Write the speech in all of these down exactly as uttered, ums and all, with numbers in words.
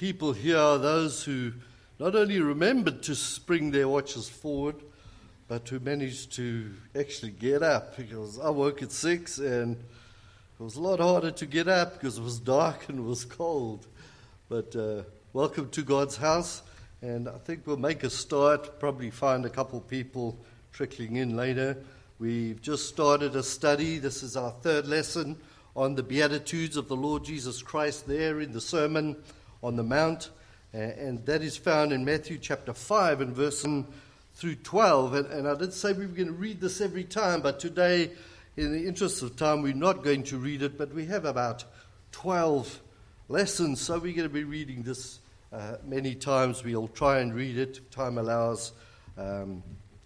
people here are those who not only remembered to spring their watches forward, but who managed to actually get up, because I woke at six and it was a lot harder to get up because it was dark and it was cold. But uh, welcome to God's house, and I think we'll make a start, probably find a couple people trickling in later. We've just started a study. This is our third lesson on the Beatitudes of the Lord Jesus Christ there in the Sermon on the Mount, and that is found in Matthew chapter five and verse through twelve. And, and I did say we were going to read this every time, but today, in the interest of time, we're not going to read it, but we have about twelve lessons, so we're going to be reading this uh, many times. We'll try and read it, if time allows, um,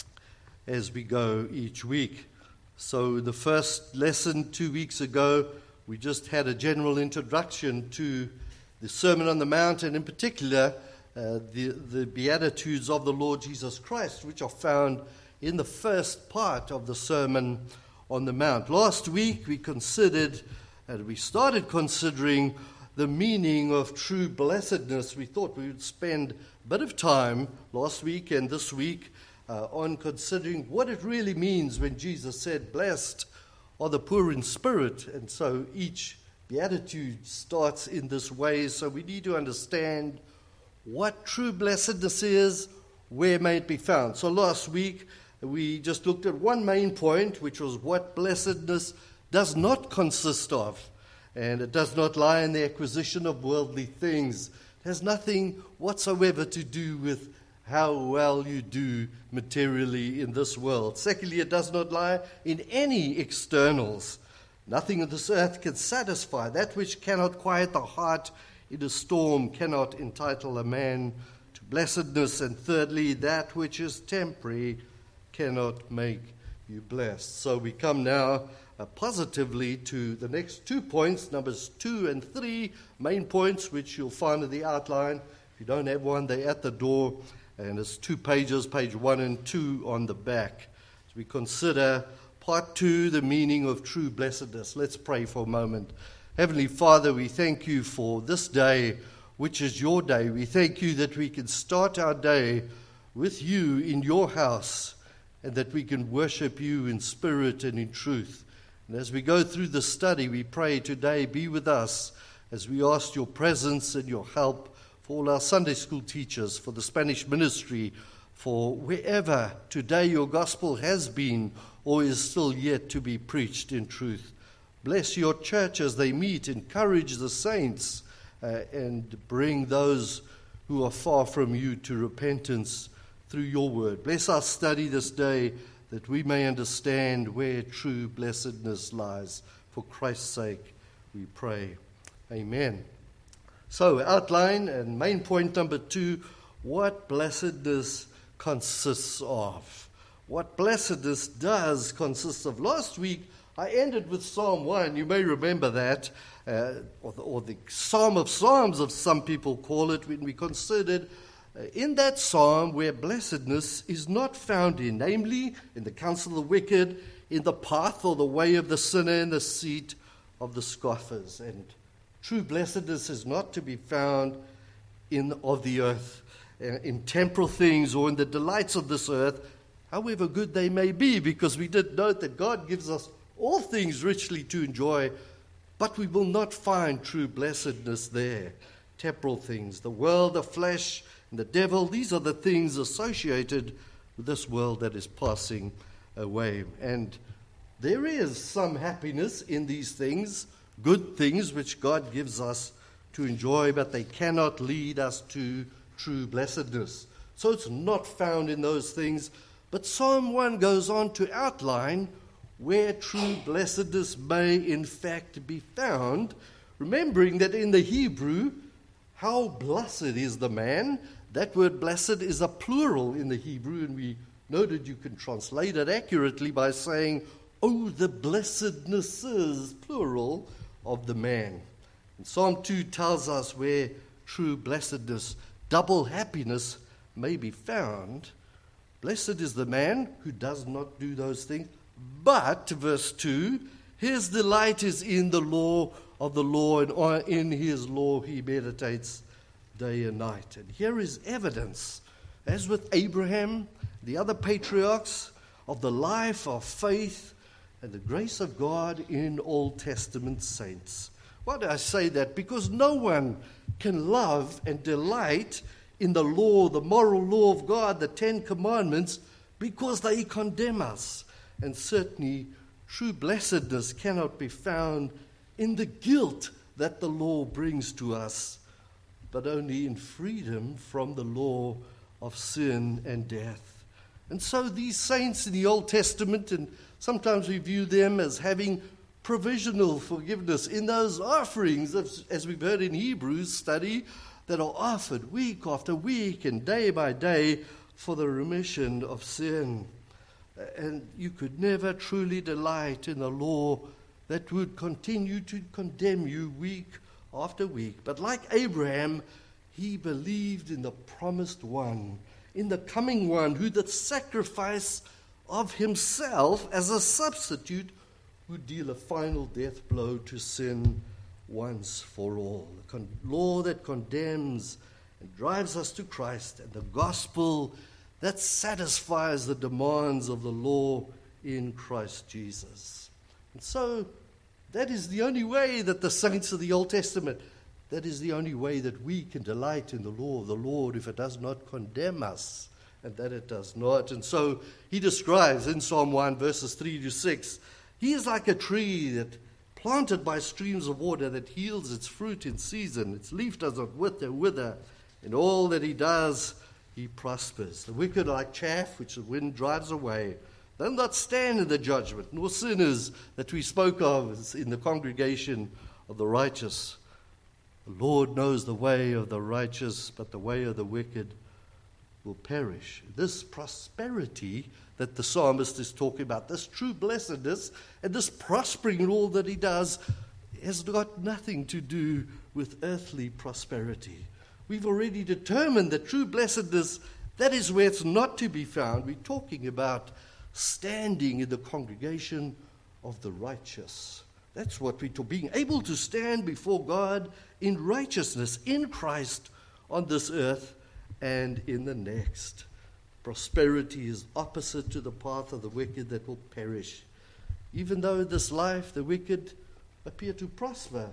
as we go each week. So the first lesson two weeks ago, we just had a general introduction to the Sermon on the Mount, and in particular, uh, the, the Beatitudes of the Lord Jesus Christ, which are found in the first part of the Sermon on the Mount. Last week, we considered, and we started considering, the meaning of true blessedness. We thought we would spend a bit of time last week and this week uh, on considering what it really means when Jesus said, "Blessed are the poor in spirit." And so each beatitude starts in this way. So we need to understand what true blessedness is, where may it be found. So last week we just looked at one main point, which was what blessedness does not consist of. And it does not lie in the acquisition of worldly things. It has nothing whatsoever to do with how well you do materially in this world. Secondly, it does not lie in any externals. Nothing on this earth can satisfy. That which cannot quiet the heart in a storm cannot entitle a man to blessedness. And thirdly, that which is temporary cannot make you blessed. So we come now uh, positively to the next two points, numbers two and three, main points, which you'll find in the outline. If you don't have one, they're at the door, and it's two pages, page one and two on the back. As we consider part two, the meaning of true blessedness. Let's pray for a moment. Heavenly Father, we thank you for this day, which is your day. We thank you that we can start our day with you in your house, and that we can worship you in spirit and in truth. And as we go through the study, we pray today, be with us as we ask your presence and your help for all our Sunday school teachers, for the Spanish ministry, for wherever today your gospel has been or is still yet to be preached in truth. Bless your church as they meet, encourage the saints, uh, and bring those who are far from you to repentance through your word. Bless our study this day, that we may understand where true blessedness lies. For Christ's sake, we pray. Amen. So, outline and main point number two, what blessedness consists of. What blessedness does consist of. Last week, I ended with Psalm one. You may remember that, uh, or, the, or the Psalm of Psalms, as some people call it, when we considered in that psalm where blessedness is not found in, namely in the counsel of the wicked, in the path or the way of the sinner, in the seat of the scoffers. And true blessedness is not to be found in of the earth, in temporal things or in the delights of this earth, however good they may be, because we did note that God gives us all things richly to enjoy, but we will not find true blessedness there. Temporal things, the world, the flesh, and the devil, these are the things associated with this world that is passing away. And there is some happiness in these things, good things which God gives us to enjoy, but they cannot lead us to true blessedness. So it's not found in those things. But Psalm one goes on to outline where true blessedness may in fact be found, remembering that in the Hebrew, how blessed is the man. That word blessed is a plural in the Hebrew, and we noted you can translate it accurately by saying, oh, the blessednesses, plural, of the man. And Psalm two tells us where true blessedness, double happiness, may be found. Blessed is the man who does not do those things, but, verse two, his delight is in the law of the Lord, and in his law he meditates day and night. And here is evidence, as with Abraham, the other patriarchs, of the life of faith and the grace of God in Old Testament saints. Why do I say that? Because no one can love and delight in the law, the moral law of God, the Ten Commandments, because they condemn us. And certainly, true blessedness cannot be found in the guilt that the law brings to us, but only in freedom from the law of sin and death. And so these saints in the Old Testament, and sometimes we view them as having provisional forgiveness in those offerings, as, as we've heard in Hebrews study, that are offered week after week and day by day for the remission of sin. And you could never truly delight in a law that would continue to condemn you week after week. But like Abraham, he believed in the promised one, in the coming one, who the sacrifice of himself as a substitute would deal a final death blow to sin once for all. The con- law that condemns and drives us to Christ, and the gospel that satisfies the demands of the law in Christ Jesus. And so that is the only way that the saints of the Old Testament, that is the only way that we can delight in the law of the Lord, if it does not condemn us, and that it does not. And so he describes in Psalm one, verses three to six, he is like a tree that planted by streams of water that yields its fruit in season. Its leaf does not wither, wither. In all that he does, he prospers. The wicked are like chaff which the wind drives away. They'll not stand in the judgment, nor sinners that we spoke of in the congregation of the righteous. The Lord knows the way of the righteous, but the way of the wicked will perish. This prosperity that the psalmist is talking about, this true blessedness and this prospering in all that he does, has got nothing to do with earthly prosperity. We've already determined that true blessedness, that is where it's not to be found. We're talking about standing in the congregation of the righteous. That's what we're talking, being able to stand before God in righteousness in Christ on this earth and in the next. Prosperity is opposite to the path of the wicked that will perish. Even though in this life the wicked appear to prosper,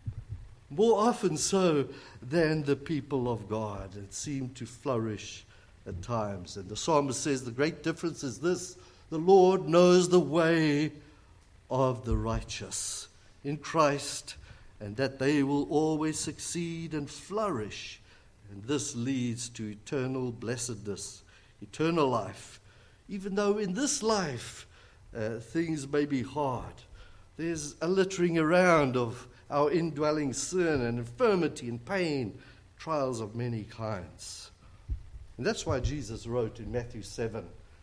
more often so than the people of God, and seem to flourish at times. And the psalmist says the great difference is this: the Lord knows the way of the righteous in Christ, and that they will always succeed and flourish. And this leads to eternal blessedness, eternal life. Even though in this life uh, things may be hard, there's a littering around of our indwelling sin and infirmity and pain, trials of many kinds. And that's why Jesus wrote in Matthew seven,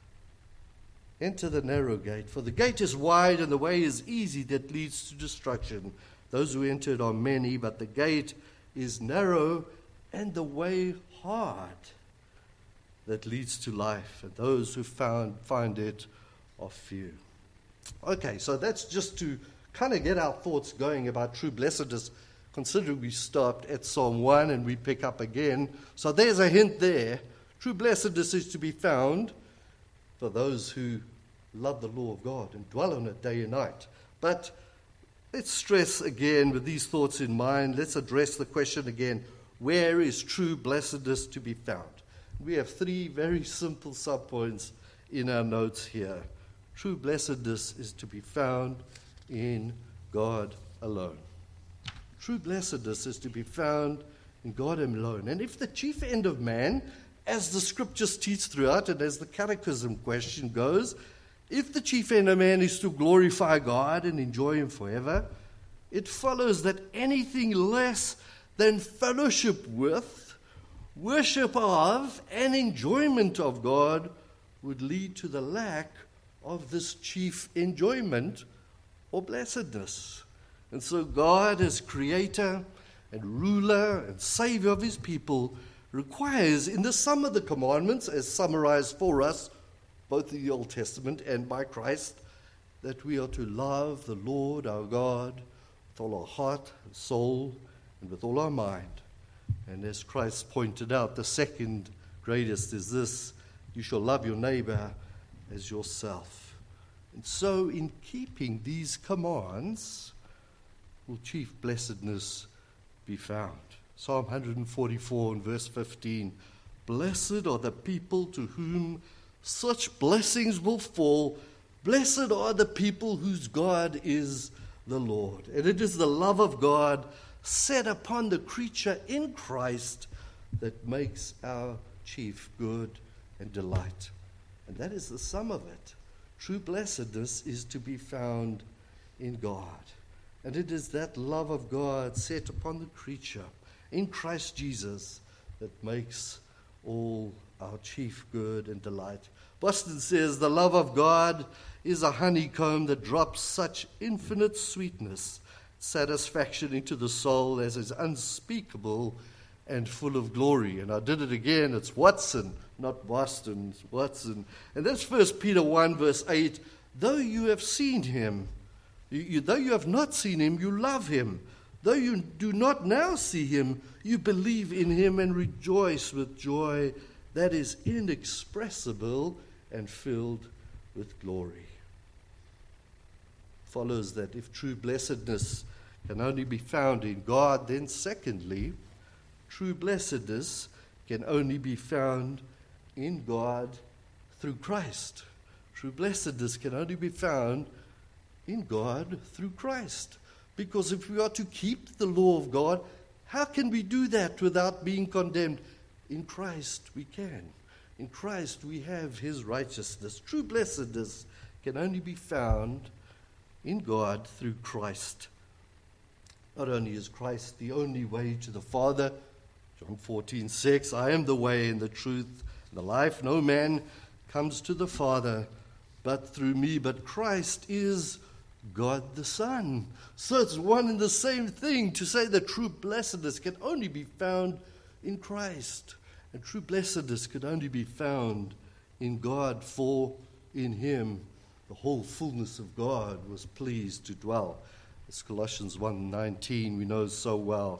"Enter the narrow gate, for the gate is wide and the way is easy that leads to destruction. Those who enter it are many, but the gate is narrow and the way hard that leads to life, and those who found, find it are few." Okay, so that's just to kind of get our thoughts going about true blessedness, considering we stopped at Psalm one and we pick up again. So there's a hint there. True blessedness is to be found for those who love the law of God and dwell on it day and night. But let's stress again, with these thoughts in mind, let's address the question again: where is true blessedness to be found? We have three very simple subpoints in our notes here. True blessedness is to be found in God alone. True blessedness is to be found in God alone. And if the chief end of man, as the scriptures teach throughout and as the catechism question goes, if the chief end of man is to glorify God and enjoy him forever, it follows that anything less than fellowship with, worship of, and enjoyment of God would lead to the lack of this chief enjoyment or blessedness. And so God, as creator and ruler and savior of his people, requires in the sum of the commandments, as summarized for us both in the Old Testament and by Christ, that we are to love the Lord our God with all our heart and soul and with all our mind, And as Christ pointed out, the second greatest is this: you shall love your neighbor as yourself. And so in keeping these commands will chief blessedness be found. Psalm one forty-four and verse fifteen, blessed are the people to whom such blessings will fall. Blessed are the people whose God is the Lord. And it is the love of God set upon the creature in Christ that makes our chief good and delight. And that is the sum of it. True blessedness is to be found in God. And it is that love of God set upon the creature in Christ Jesus that makes all our chief good and delight. Boston says the love of God is a honeycomb that drops such infinite sweetness, satisfaction into the soul as is unspeakable and full of glory. And I did it again. It's Watson, not Boston. It's Watson. And that's First Peter one, verse eight. Though you have seen him, you, you, though you have not seen him, you love him. Though you do not now see him, you believe in him and rejoice with joy that is inexpressible and filled with glory. Follows that if true blessedness can only be found in God, then secondly, true blessedness can only be found in God through Christ. True blessedness can only be found in God through Christ. Because if we are to keep the law of God, how can we do that without being condemned? In Christ we can. In Christ we have his righteousness. True blessedness can only be found in God through Christ. Not only is Christ the only way to the Father, John fourteen six, I am the way and the truth and the life. No man comes to the Father but through me. But Christ is God the Son. So it's one and the same thing to say that true blessedness can only be found in Christ. And true blessedness can only be found in God, for in him the whole fullness of God was pleased to dwell. As Colossians one nineteen we know so well.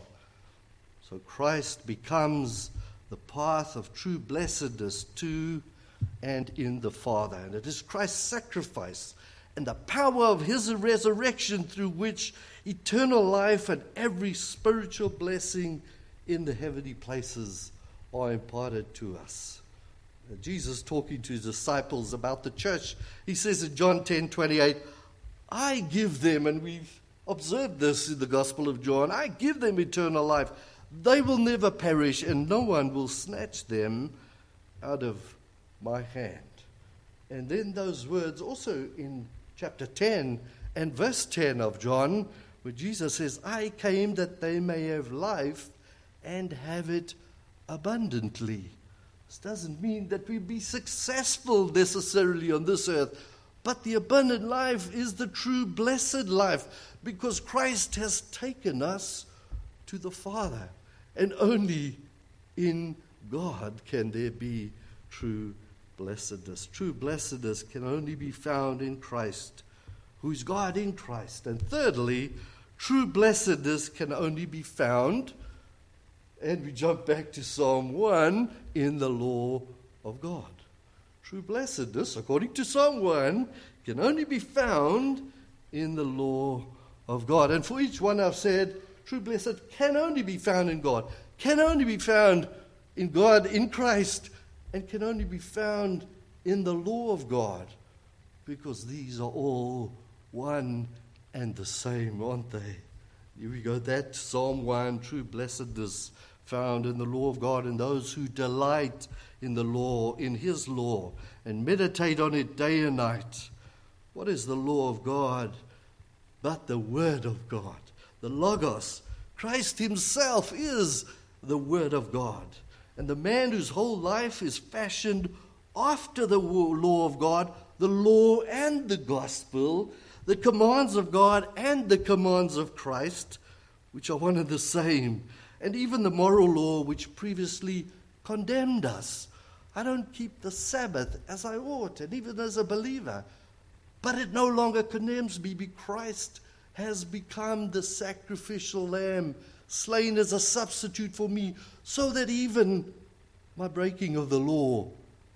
So Christ becomes the path of true blessedness to and in the Father. And it is Christ's sacrifice and the power of his resurrection through which eternal life and every spiritual blessing in the heavenly places are imparted to us. Jesus, talking to his disciples about the church, he says in John ten twenty-eight, I give them, and we've observed this in the Gospel of John, I give them eternal life. They will never perish, and no one will snatch them out of my hand. And then those words also in chapter ten and verse ten of John, where Jesus says, I came that they may have life and have it abundantly. This doesn't mean that we be successful necessarily on this earth, but the abundant life is the true blessed life, because Christ has taken us to the Father. And only in God can there be true blessedness. True blessedness can only be found in Christ, who is God in Christ. And thirdly, true blessedness can only be found, and we jump back to Psalm one, in the law of God. True blessedness, according to Psalm one, can only be found in the law of God. And for each one I've said, true blessed can only be found in God, can only be found in God, in Christ, and can only be found in the law of God, because these are all one and the same, aren't they? Here we go, that Psalm one, true blessedness found in the law of God, and those who delight in the law, in his law, and meditate on it day and night. What is the law of God but the word of God? The Logos. Christ himself is the word of God. And the man whose whole life is fashioned after the law of God, the law and the gospel, the commands of God and the commands of Christ, which are one and the same, and even the moral law which previously condemned us. I don't keep the Sabbath as I ought, and even as a believer, but it no longer condemns me, because Christ has become the sacrificial lamb, slain as a substitute for me, so that even my breaking of the law,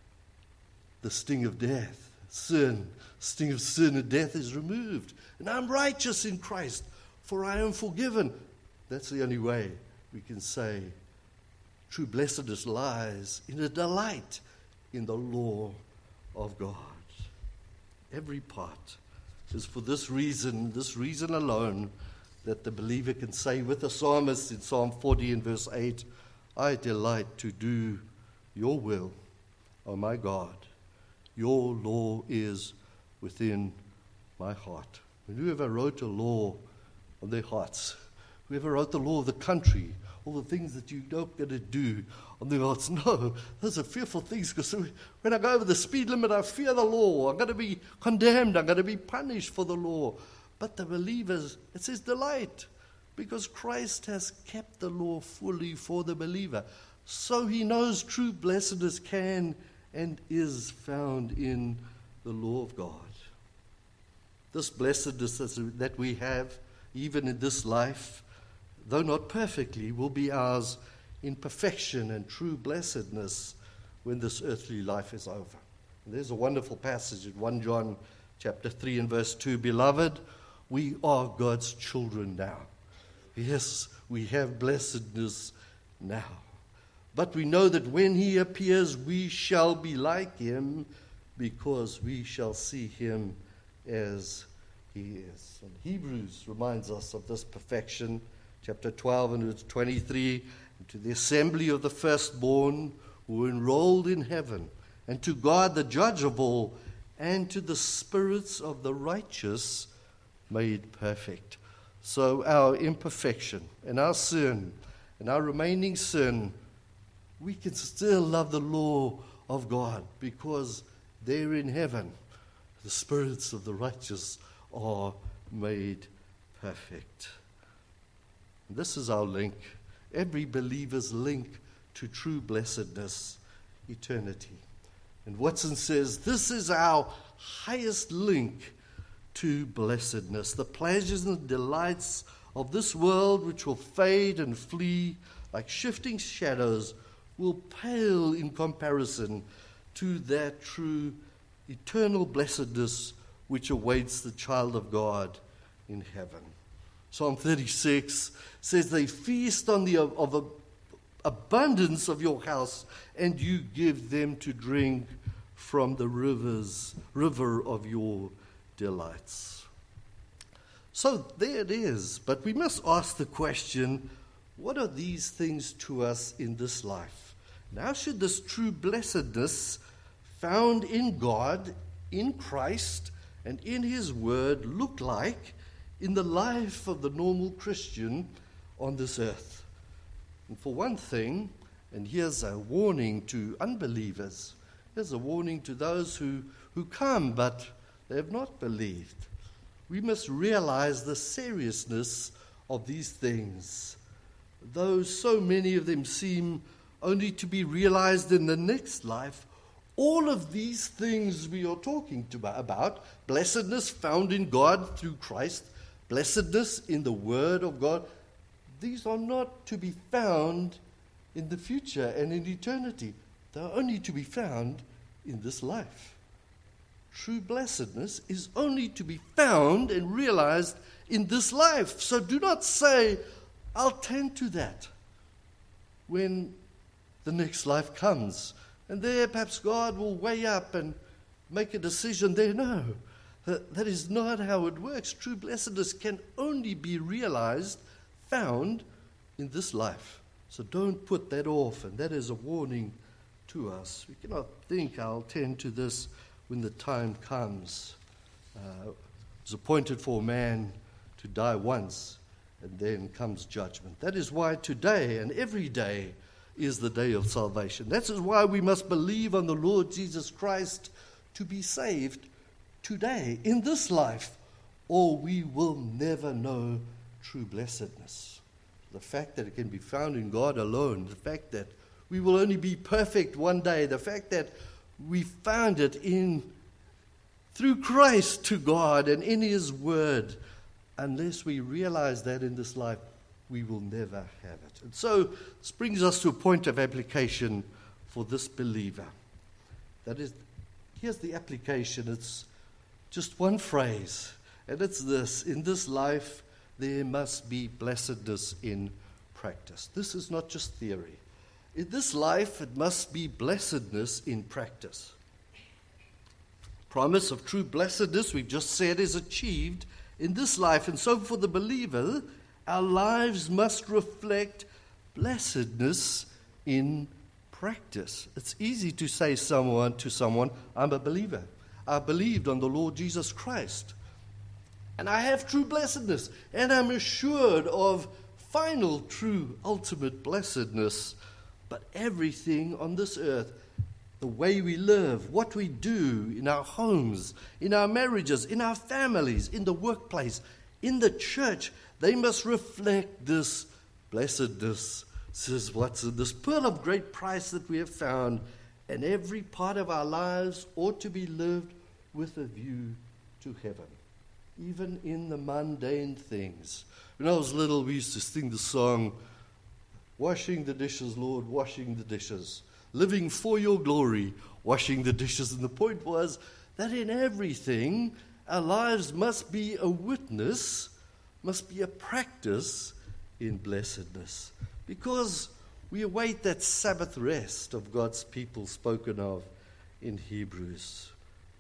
the sting of death, sin, sting of sin and death is removed. And I'm righteous in Christ, for I am forgiven. That's the only way we can say true blessedness lies in a delight in the law of God. Every part is for this reason, this reason alone, that the believer can say with the psalmist in Psalm forty and verse eight, I delight to do your will, O my God. Your law is within my heart. And whoever wrote a law on their hearts, whoever wrote the law of the country, all the things that you're not going to do on their hearts, no, those are fearful things, because when I go over the speed limit, I fear the law. I'm going to be condemned. I'm going to be punished for the law. But the believers, it says delight, because Christ has kept the law fully for the believer. So he knows true blessedness can and is found in the law of God. This blessedness that we have, even in this life, though not perfectly, will be ours in perfection and true blessedness when this earthly life is over. And there's a wonderful passage in First John chapter three and verse two. Beloved, we are God's children now. Yes, we have blessedness now. But we know that when he appears, we shall be like him, because we shall see him as he is. And Hebrews reminds us of this perfection. Chapter twelve and verse twenty-three, and to the assembly of the firstborn who were enrolled in heaven, and to God the judge of all, and to the spirits of the righteous made perfect. So our imperfection and our sin and our remaining sin, we can still love the law of God, because there in heaven the spirits of the righteous are made perfect. This is our link, every believer's link to true blessedness, eternity. And Watson says this is our highest link to blessedness. The pleasures and delights of this world, which will fade and flee like shifting shadows, will pale in comparison to that true eternal blessedness which awaits the child of God in heaven. Psalm thirty-six says, they feast on the of, of abundance of your house, and you give them to drink from the rivers, river of your delights. So there it is. But we must ask the question, what are these things to us in this life? Now, should this true blessedness found in God, in Christ, and in his word look like in the life of the normal Christian on this earth? And for one thing, and here's a warning to unbelievers, here's a warning to those who, who come but they have not believed. We must realize the seriousness of these things. Though so many of them seem only to be realized in the next life, all of these things we are talking to, about, blessedness found in God through Christ, blessedness in the Word of God, these are not to be found in the future and in eternity. They are only to be found in this life. True blessedness is only to be found and realized in this life. So do not say, I'll tend to that when the next life comes. And there perhaps God will weigh up and make a decision there. No, that, that is not how it works. True blessedness can only be realized, found in this life. So don't put that off, and that is a warning to us. We cannot think I'll tend to this when the time comes. Uh, it's appointed for a man to die once, and then comes judgment. That is why today and every day is the day of salvation. That is why we must believe on the Lord Jesus Christ to be saved today, in this life, or we will never know true blessedness. The fact that it can be found in God alone, the fact that we will only be perfect one day, the fact that we found it in through Christ to God and in his word, unless we realize that in this life, we will never have it. And so this brings us to a point of application for this believer. That is, here's the application. It's just one phrase, and it's this: in this life, there must be blessedness in practice. This is not just theory. In this life, it must be blessedness in practice. Promise of true blessedness, we've just said, is achieved in this life. And so for the believer, our lives must reflect blessedness in practice. It's easy to say someone to someone, I'm a believer. I believed on the Lord Jesus Christ. And I have true blessedness. And I'm assured of final, true, ultimate blessedness. But everything on this earth, the way we live, what we do in our homes, in our marriages, in our families, in the workplace, in the church, they must reflect this blessedness. This is what's in this pearl of great price that we have found, and every part of our lives ought to be lived with a view to heaven, even in the mundane things. When I was little, we used to sing the song, washing the dishes, Lord, washing the dishes. Living for your glory, washing the dishes. And the point was that in everything, our lives must be a witness, must be a practice in blessedness. Because we await that Sabbath rest of God's people spoken of in Hebrews.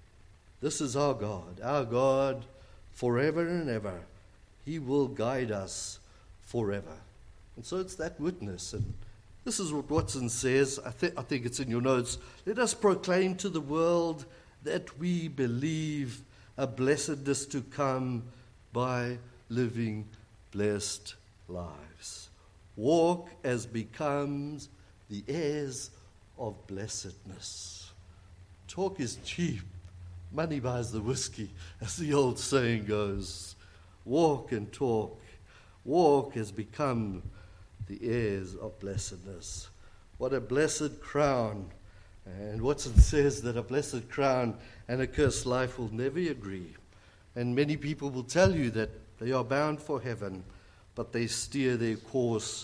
This is our God, our God forever and ever. He will guide us forever. And so it's that witness. And this is what Watson says. I, th- I think it's in your notes. Let us proclaim to the world that we believe a blessedness to come by living blessed lives. Walk as becomes the heirs of blessedness. Talk is cheap. Money buys the whiskey, as the old saying goes. Walk and talk. Walk as become the heirs of blessedness. What a blessed crown. And Watson says that a blessed crown and a cursed life will never agree. And many people will tell you that they are bound for heaven, but they steer their course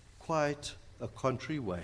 quite a contrary way.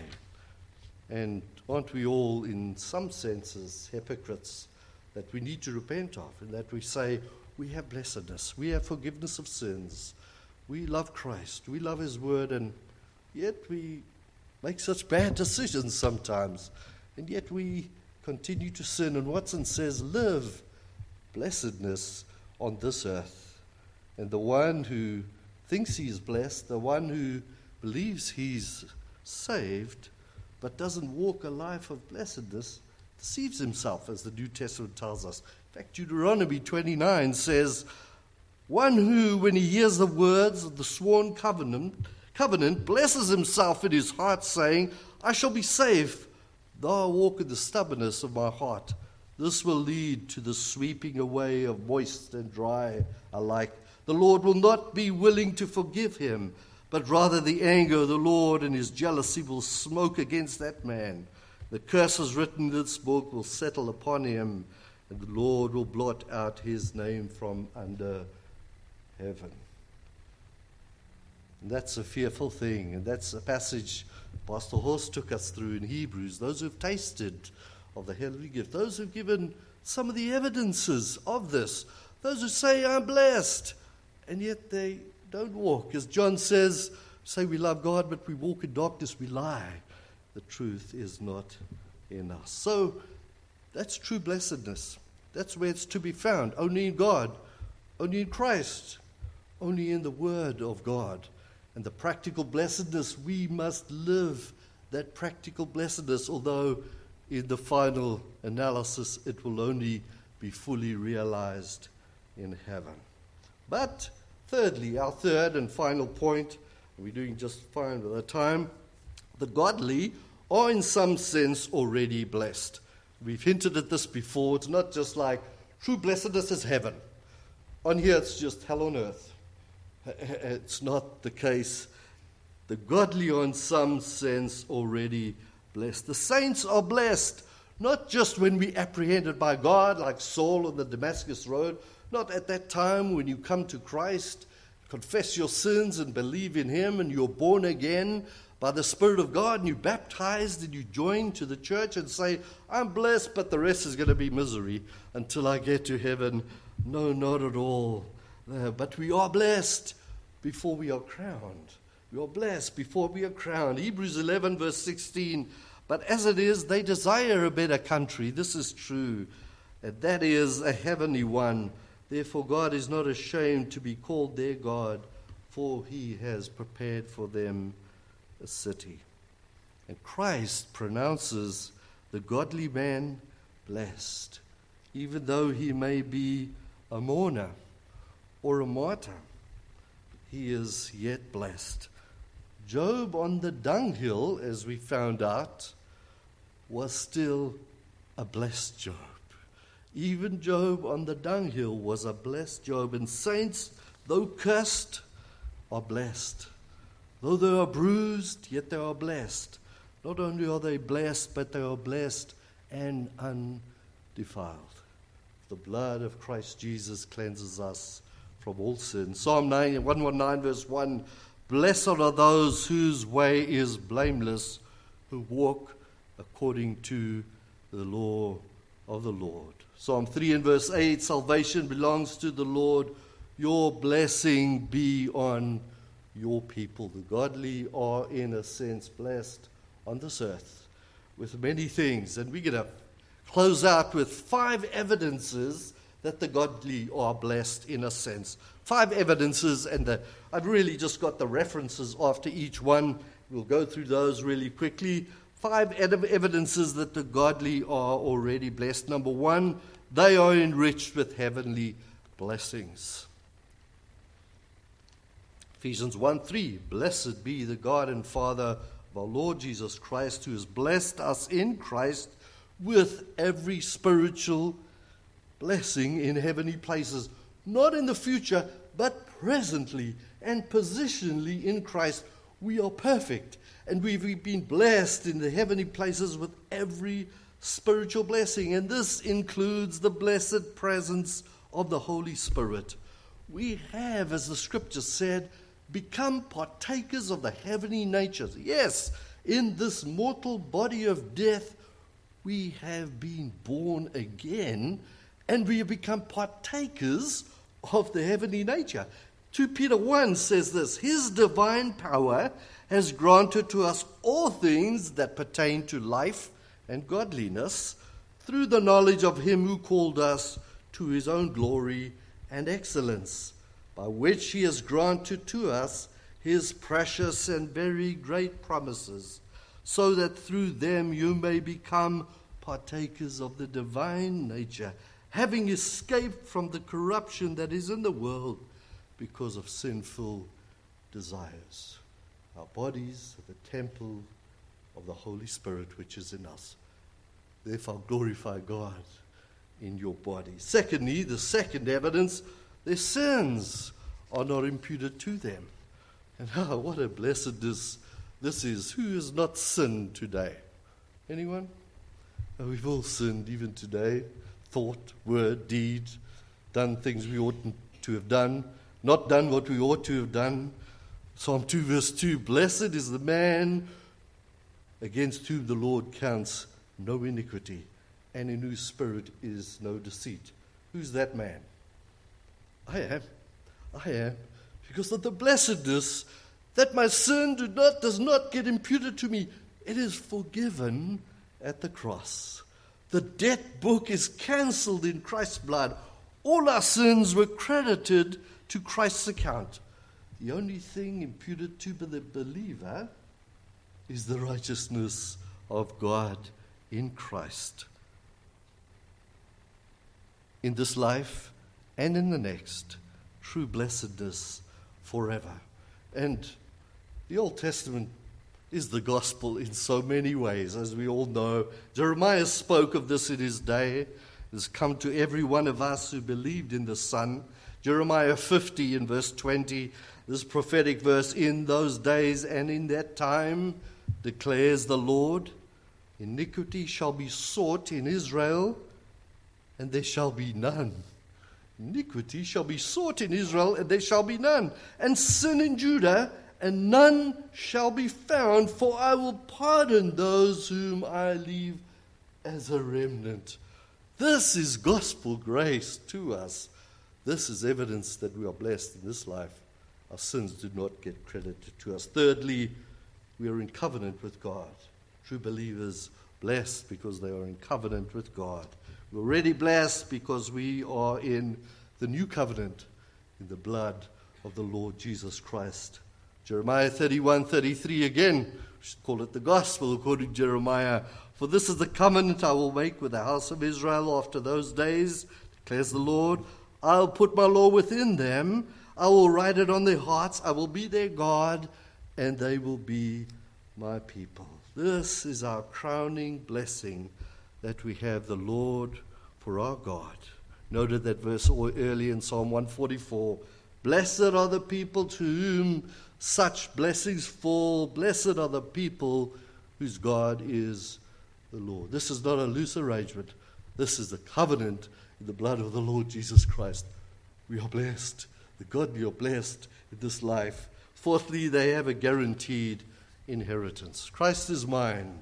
And aren't we all, in some senses, hypocrites that we need to repent of, and that we say, we have blessedness, we have forgiveness of sins, we love Christ, we love His Word, and yet we make such bad decisions sometimes, and yet we continue to sin. And Watson says, live blessedness on this earth. And the one who thinks he is blessed, the one who believes he's saved, but doesn't walk a life of blessedness, deceives himself, as the New Testament tells us. In fact, Deuteronomy twenty-nine says, one who, when he hears the words of the sworn covenant, covenant, blesses himself in his heart, saying, I shall be safe, though I walk in the stubbornness of my heart. This will lead to the sweeping away of moist and dry alike. The Lord will not be willing to forgive him, but rather the anger of the Lord and his jealousy will smoke against that man. The curses written in this book will settle upon him, and the Lord will blot out his name from under heaven. And that's a fearful thing, and that's a passage Pastor Horst took us through in Hebrews. Those who've tasted of the heavenly gift, those who've given some of the evidences of this, those who say, I'm blessed, and yet they don't walk. As John says, say we love God, but we walk in darkness, we lie. The truth is not in us. So that's true blessedness. That's where it's to be found. Only in God, only in Christ, only in the Word of God. And the practical blessedness, we must live that practical blessedness, although in the final analysis it will only be fully realized in heaven. But thirdly, our third and final point, we're doing just fine with our time, the godly are in some sense already blessed. We've hinted at this before. It's not just like true blessedness is heaven. On here it's just hell on earth. It's not the case. The godly are in some sense already blessed. The saints are blessed, not just when we're apprehended by God, like Saul on the Damascus road. Not at that time when you come to Christ, confess your sins and believe in him, and you're born again by the Spirit of God, and you're baptized, and you join to the church and say, I'm blessed, but the rest is going to be misery until I get to heaven. No, not at all. Uh, but we are blessed before we are crowned. We are blessed before we are crowned. Hebrews eleven, verse sixteen. But as it is, they desire a better country. This is true. And that is a heavenly one. Therefore, God is not ashamed to be called their God, for he has prepared for them a city. And Christ pronounces the godly man blessed, even though he may be a mourner or a martyr. He is yet blessed. Job on the dunghill, as we found out, was still a blessed Job. Even Job on the dunghill was a blessed Job. And saints, though cursed, are blessed. Though they are bruised, yet they are blessed. Not only are they blessed, but they are blessed and undefiled. The blood of Christ Jesus cleanses us from all sin. Psalm one nineteen, verse one, blessed are those whose way is blameless, who walk according to the law of the Lord. Psalm three and verse eight, salvation belongs to the Lord. Your blessing be on your people. The godly are, in a sense, blessed on this earth with many things. And we're going to close out with five evidences that the godly are blessed, in a sense. Five evidences, and the, I've really just got the references after each one. We'll go through those really quickly. Five ev- evidences that the godly are already blessed. Number one, they are enriched with heavenly blessings. Ephesians one three, blessed be the God and Father of our Lord Jesus Christ, who has blessed us in Christ with every spiritual blessing in heavenly places, not in the future, but presently and positionally in Christ. We are perfect, and we've been blessed in the heavenly places with every spiritual blessing, and this includes the blessed presence of the Holy Spirit. We have, as the scripture said, become partakers of the heavenly natures. Yes, in this mortal body of death, we have been born again, and we have become partakers of the heavenly nature. Second Peter one says this, his divine power has granted to us all things that pertain to life and godliness through the knowledge of him who called us to his own glory and excellence, by which he has granted to us his precious and very great promises, so that through them you may become partakers of the divine nature, having escaped from the corruption that is in the world because of sinful desires. Our bodies are the temple of the Holy Spirit which is in us. Therefore, glorify God in your body. Secondly, the second evidence, their sins are not imputed to them. And oh, what a blessedness this is. Who has not sinned today? Anyone? Oh, we've all sinned even today. Thought, word, deed, done things we oughtn't to have done, not done what we ought to have done. Psalm two verse two, blessed is the man against whom the Lord counts no iniquity, and in whose spirit is no deceit. Who's that man? I am. I am. Because of the blessedness that my sin do not, does not get imputed to me. It is forgiven at the cross. The debt book is cancelled in Christ's blood. All our sins were credited to Christ's account. The only thing imputed to the believer is the righteousness of God in Christ. In this life and in the next, true blessedness forever. And the Old Testament is the gospel in so many ways, as we all know. Jeremiah spoke of this in his day. It has come to every one of us who believed in the Son. Jeremiah fifty in verse twenty, this prophetic verse, in those days and in that time, declares the Lord, iniquity shall be sought in Israel, and there shall be none. Iniquity shall be sought in Israel, and there shall be none. And sin in Judah, and none shall be found, for I will pardon those whom I leave as a remnant. This is gospel grace to us. This is evidence that we are blessed in this life. Our sins do not get credited to us. Thirdly, we are in covenant with God. True believers blessed because they are in covenant with God. We're already blessed because we are in the new covenant in the blood of the Lord Jesus Christ. Jeremiah thirty-one thirty-three again, we should call it the gospel according to Jeremiah. For this is the covenant I will make with the house of Israel after those days, declares the Lord. I'll put my law within them. I will write it on their hearts. I will be their God, and they will be my people. This is our crowning blessing, that we have the Lord for our God. Noted that verse early in Psalm one forty-four. Blessed are the people to whom such blessings fall. Blessed are the people whose God is the Lord. This is not a loose arrangement. This is the covenant in the blood of the Lord Jesus Christ. We are blessed. The godly are blessed in this life. Fourthly, they have a guaranteed inheritance. Christ is mine.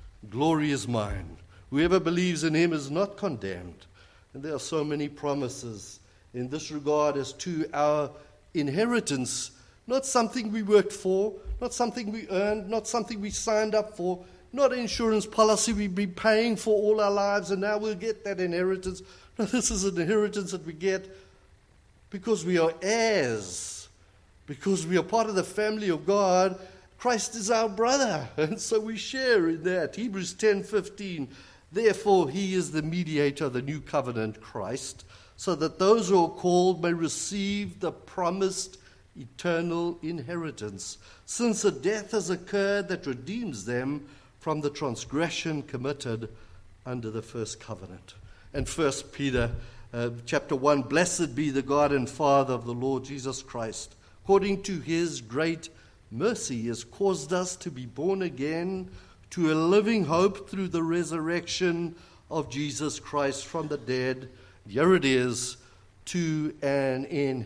Glory is mine. Whoever believes in him is not condemned. And there are so many promises in this regard as to our inheritance. Not something we worked for, not something we earned, not something we signed up for, not an insurance policy we've been paying for all our lives and now we'll get that inheritance. No, this is an inheritance that we get because we are heirs, because we are part of the family of God. Christ is our brother, and so we share in that. Hebrews ten fifteen. Therefore, he is the mediator of the new covenant, Christ, so that those who are called may receive the promised eternal inheritance, since a death has occurred that redeems them from the transgression committed under the first covenant. And First Peter uh, chapter one, blessed be the God and Father of the Lord Jesus Christ. According to his great mercy, he has caused us to be born again to a living hope through the resurrection of Jesus Christ from the dead. Here it is, to an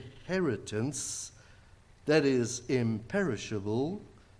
inheritance that is imperishable,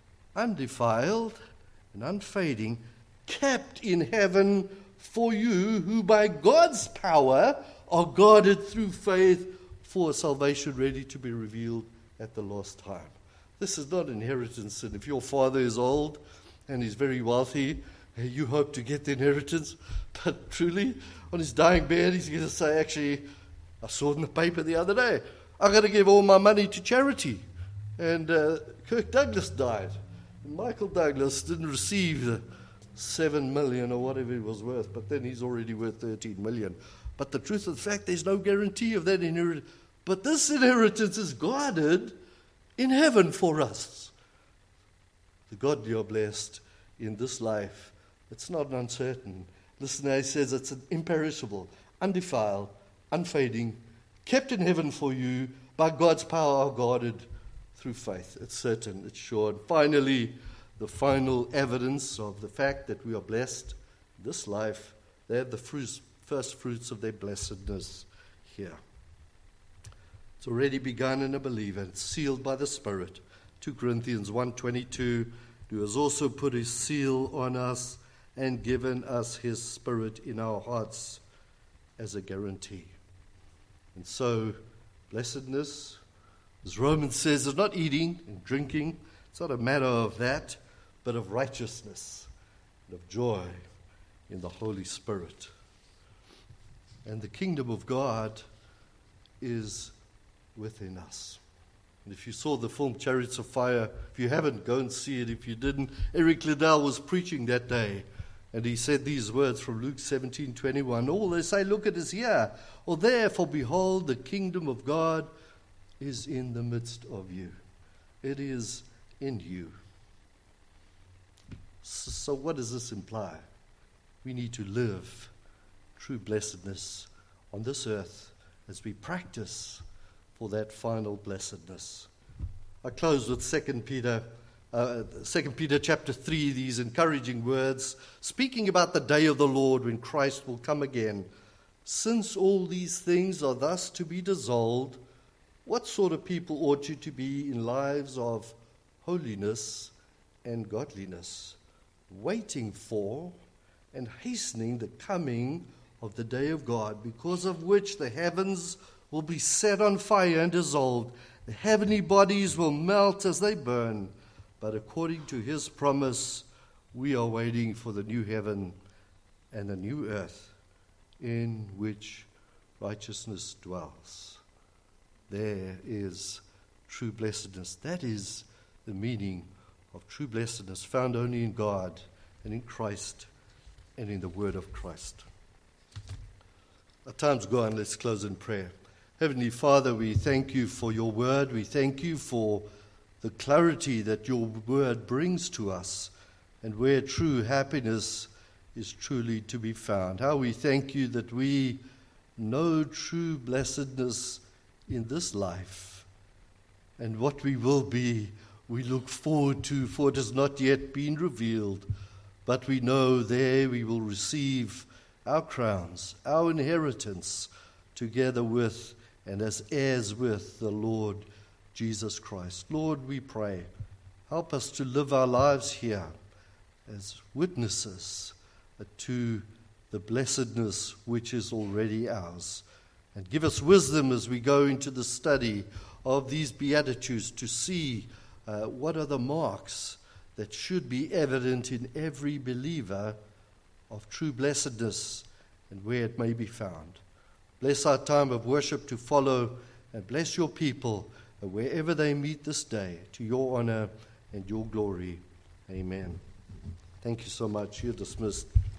undefiled, and unfading, kept in heaven for you, who by God's power are guarded through faith for a salvation ready to be revealed at the last time. This is not inheritance, and if your father is old and he's very wealthy, you hope to get the inheritance, but truly, on his dying bed, he's going to say, actually, I saw it in the paper the other day, I'm going to give all my money to charity. And uh, Kirk Douglas died. And Michael Douglas didn't receive the seven million or whatever it was worth, but then he's already worth thirteen million. But the truth of the fact, there's no guarantee of that inheritance. But this inheritance is guarded in heaven for us. The godly are blessed in this life. It's not uncertain. Listen, he says it's an imperishable, undefiled, unfading, kept in heaven for you, by God's power are guarded through faith. It's certain, it's sure. And finally, the final evidence of the fact that we are blessed in this life, they have the fruits, first fruits of their blessedness here. It's already begun in a believer. It's sealed by the Spirit. Second Corinthians one twenty-two, who has also put his seal on us and given us his Spirit in our hearts as a guarantee. And so, blessedness, as Romans says, is not eating and drinking. It's not a matter of that, but of righteousness and of joy in the Holy Spirit. And the kingdom of God is within us. And if you saw the film Chariots of Fire, if you haven't, go and see it. If you didn't, Eric Liddell was preaching that day, and he said these words from Luke seventeen twenty-one. All they say, look, it is here or there, for behold, the kingdom of God is in the midst of you. It is in you. So what does this imply? We need to live true blessedness on this earth as we practice for that final blessedness. I close with Second Peter, uh, Second Peter chapter three, these encouraging words, speaking about the day of the Lord when Christ will come again. Since all these things are thus to be dissolved, what sort of people ought you to be in lives of holiness and godliness, waiting for and hastening the coming of the day of God, because of which the heavens will be set on fire and dissolved, the heavenly bodies will melt as they burn. But according to his promise, we are waiting for the new heaven and the new earth, in which righteousness dwells. There is true blessedness. That is the meaning of true blessedness, found only in God and in Christ and in the word of Christ. Our time's gone. Let's close in prayer. Heavenly Father, we thank you for your word. We thank you for the clarity that your word brings to us, and where true happiness is truly to be found. How we thank you that we know true blessedness in this life, and what we will be, we look forward to, for it has not yet been revealed, but we know there we will receive our crowns, our inheritance, together with and as heirs with the Lord Jesus Christ. Lord, we pray, help us to live our lives here as witnesses to the blessedness which is already ours. And give us wisdom as we go into the study of these Beatitudes to see uh, what are the marks that should be evident in every believer of true blessedness and where it may be found. Bless our time of worship to follow, and bless your people wherever they meet this day, to your honor and your glory. Amen. Thank you so much. You're dismissed.